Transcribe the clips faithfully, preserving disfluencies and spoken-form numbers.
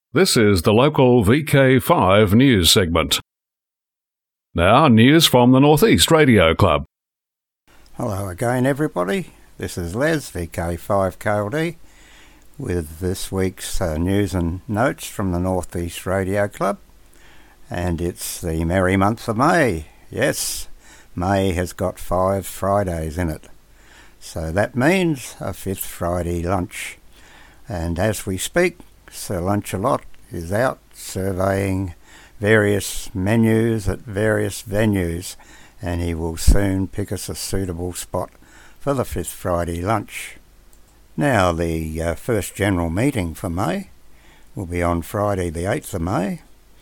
This is the local V K five news segment. Now, news from the Northeast Radio Club. Hello again, everybody. This is Les, V K five K L D, with this week's uh, news and notes from the Northeast Radio Club. And it's the merry month of May. Yes, May has got five Fridays in it. So that means a fifth Friday lunch. And as we speak, Sir Lunchalot is out surveying various menus at various venues, and he will soon pick us a suitable spot for the fifth Friday lunch. Now, the uh, first general meeting for May will be on Friday the eighth of May,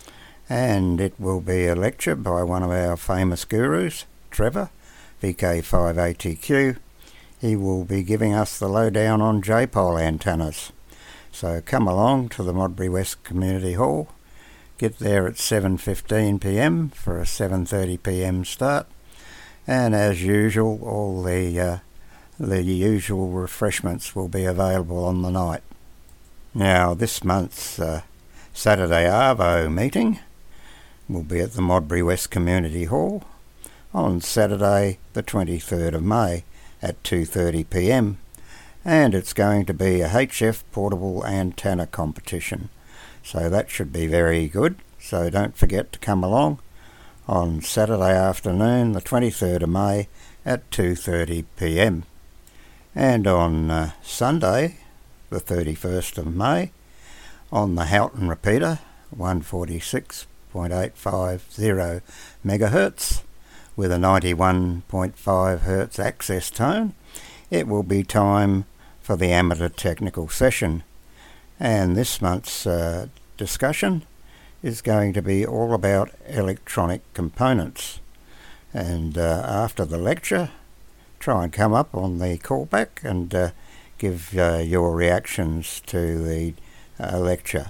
and it will be a lecture by one of our famous gurus, Trevor, V K five A T Q. He will be giving us the lowdown on J-pole antennas. So come along to the Modbury West Community Hall. Get there at seven fifteen p m for a seven thirty p m start. And as usual, all the uh, the usual refreshments will be available on the night. Now, this month's uh, Saturday Arvo meeting will be at the Modbury West Community Hall on Saturday the twenty-third of May at two thirty p m. And it's going to be a H F portable antenna competition. So that should be very good. So don't forget to come along on Saturday afternoon, the twenty-third of May at two thirty p m. And on uh, Sunday, the thirty-first of May, on the Houghton repeater, one forty-six point eight five zero megahertz, with a ninety-one point five hertz access tone, it will be time for the amateur technical session. And this month's uh, discussion is going to be all about electronic components. And uh, after the lecture, try and come up on the callback and uh, give uh, your reactions to the uh, lecture.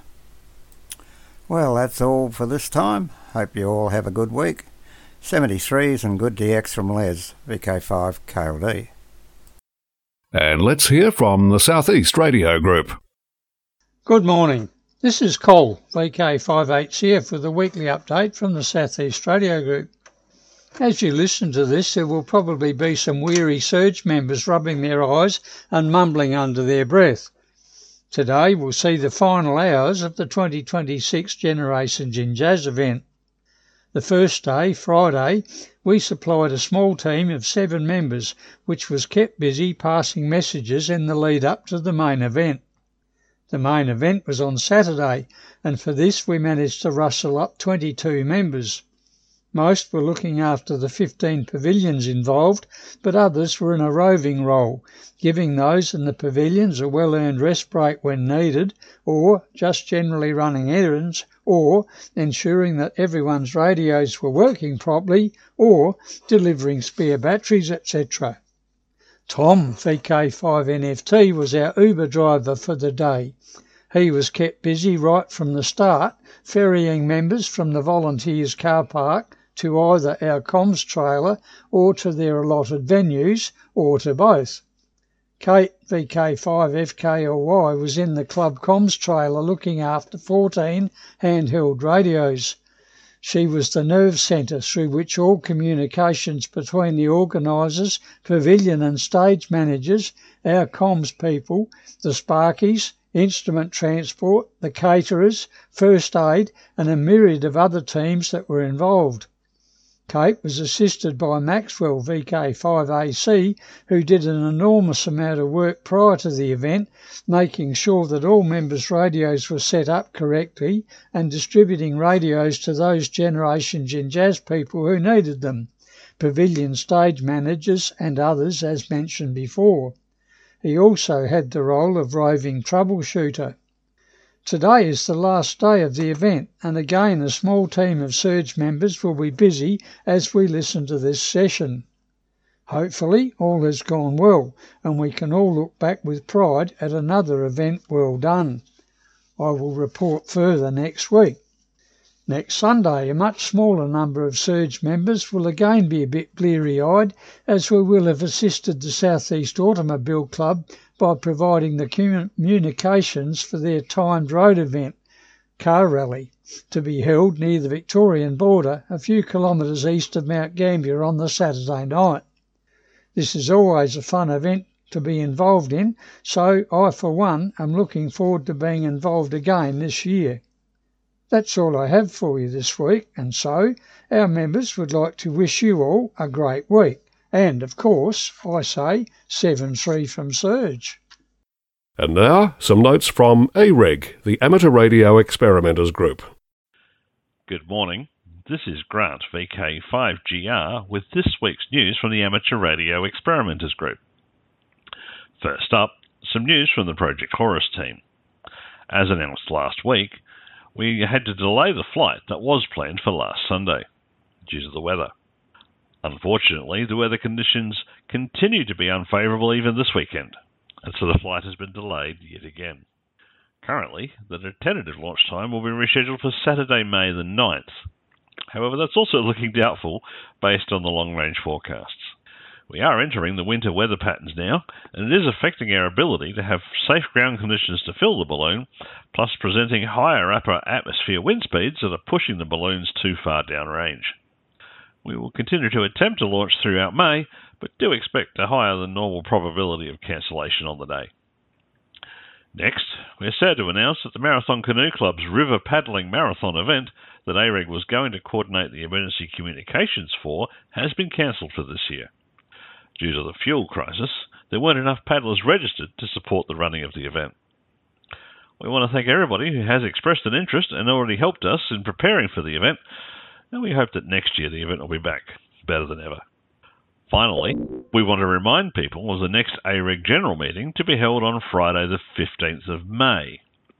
Well, that's all for this time. Hope you all have a good week. seventy-threes and good D X from Les, V K five K L D. And let's hear from the Southeast Radio Group. Good morning. This is Col, V K five H C F, with a weekly update from the Southeast Radio Group. As you listen to this, there will probably be some weary surge members rubbing their eyes and mumbling under their breath. Today we'll see the final hours of the twenty twenty-six Generation Gin Jazz event. The first day, Friday, we supplied a small team of seven members, which was kept busy passing messages in the lead up to the main event. The main event was on Saturday, and for this we managed to rustle up twenty-two members. Most were looking after the fifteen pavilions involved, but others were in a roving role, giving those in the pavilions a well-earned rest break when needed, or just generally running errands, or ensuring that everyone's radios were working properly, or delivering spare batteries, et cetera. Tom, V K five N F T, was our Uber driver for the day. He was kept busy right from the start, ferrying members from the volunteers' car park to either our comms trailer or to their allotted venues, or to both. Kate, V K five F K L Y, was in the club comms trailer looking after fourteen handheld radios. She was the nerve centre through which all communications between the organisers, pavilion and stage managers, our comms people, the Sparkies, instrument transport, the caterers, first aid and a myriad of other teams that were involved. Kate was assisted by Maxwell, V K five A C, who did an enormous amount of work prior to the event, making sure that all members' radios were set up correctly and distributing radios to those Generation Gin Jazz people who needed them, pavilion stage managers and others as mentioned before. He also had the role of roving troubleshooter. Today is the last day of the event, and again a small team of surge members will be busy as we listen to this session. Hopefully all has gone well, and we can all look back with pride at another event well done. I will report further next week. Next Sunday, a much smaller number of surge members will again be a bit bleary-eyed, as we will have assisted the South East Automobile Club by providing the communications for their timed road event, car rally to be held near the Victorian border a few kilometres east of Mount Gambier on the Saturday night. This is always a fun event to be involved in, so I for one am looking forward to being involved again this year. That's all I have for you this week, and so our members would like to wish you all a great week. And, of course, I say seven three from Surge. And now, some notes from A R E G, the Amateur Radio Experimenters Group. Good morning. This is Grant, V K five G R, with this week's news from the Amateur Radio Experimenters Group. First up, some news from the Project Chorus team. As announced last week, we had to delay the flight that was planned for last Sunday due to the weather. Unfortunately, the weather conditions continue to be unfavourable even this weekend, and so the flight has been delayed yet again. Currently, the tentative launch time will be rescheduled for Saturday, May the ninth. However, that's also looking doubtful based on the long-range forecasts. We are entering the winter weather patterns now, and it is affecting our ability to have safe ground conditions to fill the balloon, plus presenting higher upper atmosphere wind speeds that are pushing the balloons too far downrange. We will continue to attempt to launch throughout May, but do expect a higher than normal probability of cancellation on the day. Next, we are sad to announce that the Marathon Canoe Club's River Paddling Marathon event that A R E G was going to coordinate the emergency communications for has been cancelled for this year. Due to the fuel crisis, there weren't enough paddlers registered to support the running of the event. We want to thank everybody who has expressed an interest and already helped us in preparing for the event, and we hope that next year the event will be back, better than ever. Finally, we want to remind people of the next A R E G General Meeting to be held on Friday the fifteenth of May.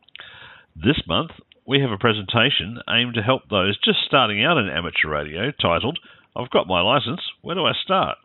This month, we have a presentation aimed to help those just starting out in amateur radio titled, "I've Got My License, Where Do I Start?"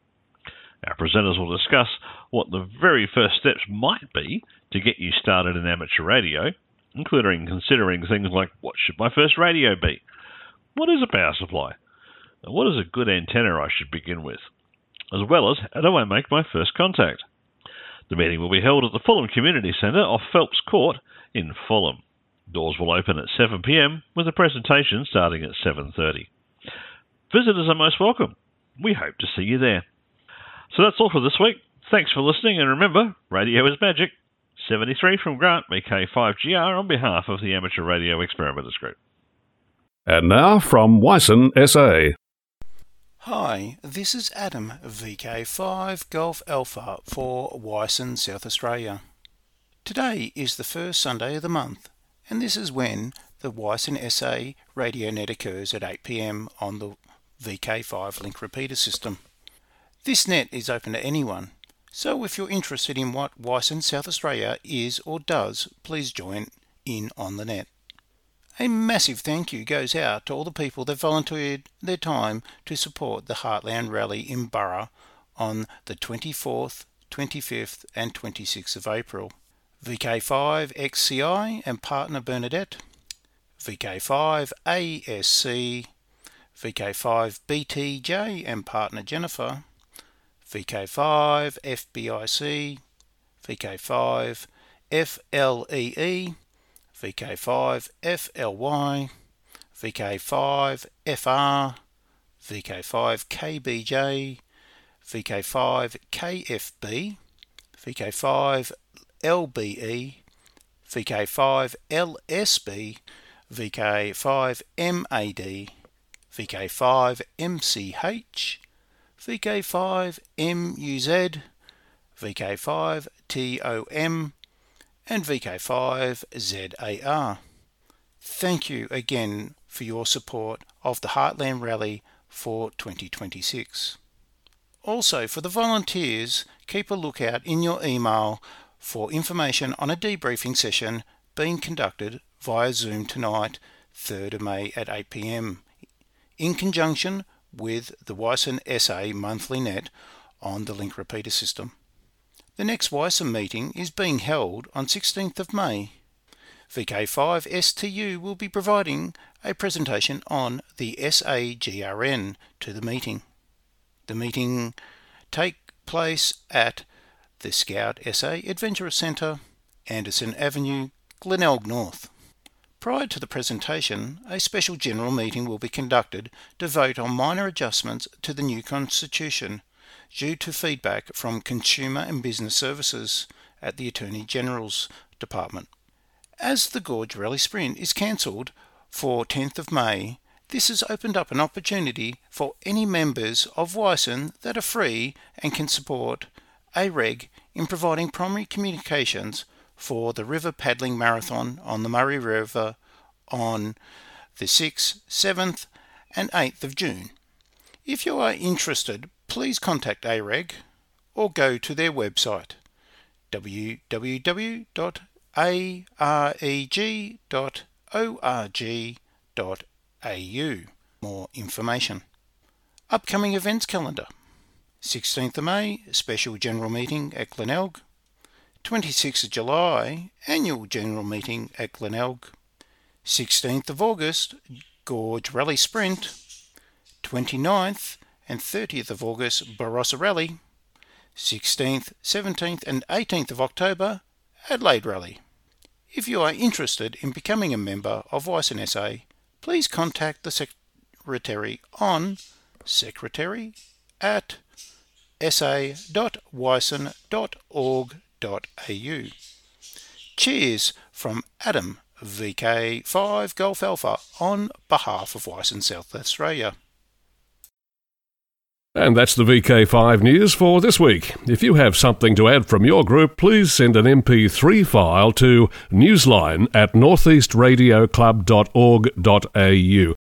Our presenters will discuss what the very first steps might be to get you started in amateur radio, including considering things like, what should my first radio be? What is a power supply? And what is a good antenna I should begin with? As well as, how do I make my first contact? The meeting will be held at the Fulham Community Centre off Phelps Court in Fulham. Doors will open at seven p m with the presentation starting at seven thirty. Visitors are most welcome. We hope to see you there. So that's all for this week. Thanks for listening, and remember, radio is magic. seventy-three from Grant, V K five G R, on behalf of the Amateur Radio Experimenters Group. And now from Wyson S A. Hi, this is Adam, V K five Golf Alpha for Wyson, South Australia. Today is the first Sunday of the month, and this is when the Wyson S A radio net occurs at eight p m on the V K five link repeater system. This net is open to anyone, so if you're interested in what Wyson South Australia is or does, please join in on the net. A massive thank you goes out to all the people that volunteered their time to support the Heartland Rally in Burra on the twenty-fourth, twenty-fifth and twenty-sixth of April. V K five X C I and partner Bernadette, V K five A S C, V K five B T J and partner Jennifer, V K five F B I C, V K five F L E E, V K five F L Y, V K five F R, V K five K B J, V K five K F B, V K five L B E, V K five L S B, V K five M A D, V K five M C H, V K five M U Z, V K five T O M, and V K five Z A R. Thank you again for your support of the Heartland Rally for twenty twenty-six. Also, for the volunteers, keep a lookout in your email for information on a debriefing session being conducted via Zoom tonight, third of May at eight p m, in conjunction with the Wyson S A monthly net on the link repeater system. The next Wyson meeting is being held on sixteenth of May. V K five S T U will be providing a presentation on the S A G R N to the meeting. The meeting take place at the Scout S A Adventure Centre, Anderson Avenue, Glenelg North. Prior to the presentation, a special general meeting will be conducted to vote on minor adjustments to the new Constitution due to feedback from Consumer and Business Services at the Attorney General's Department. As the Gorge Rally Sprint is cancelled for tenth of May, this has opened up an opportunity for any members of Wyson that are free and can support A R E G in providing primary communications for the River Paddling Marathon on the Murray River on the sixth, seventh and eighth of June. If you are interested, please contact A R E G or go to their website w w w dot a r e g dot org dot a u. More information. Upcoming events calendar. sixteenth of May, special general meeting at Glenelg. twenty-sixth of July, annual general meeting at Glenelg. sixteenth of August, Gorge Rally Sprint. twenty-ninth and thirtieth of August, Barossa Rally. sixteenth, seventeenth and eighteenth of October, Adelaide Rally. If you are interested in becoming a member of Wyson S A, please contact the Secretary on secretary at s a dot wyson dot org dot a u. Cheers from Adam, V K five Golf Alpha, on behalf of Wyson South Australia. And that's the V K five news for this week. If you have something to add from your group, please send an M P three file to newsline at northeast radio club dot org dot a u.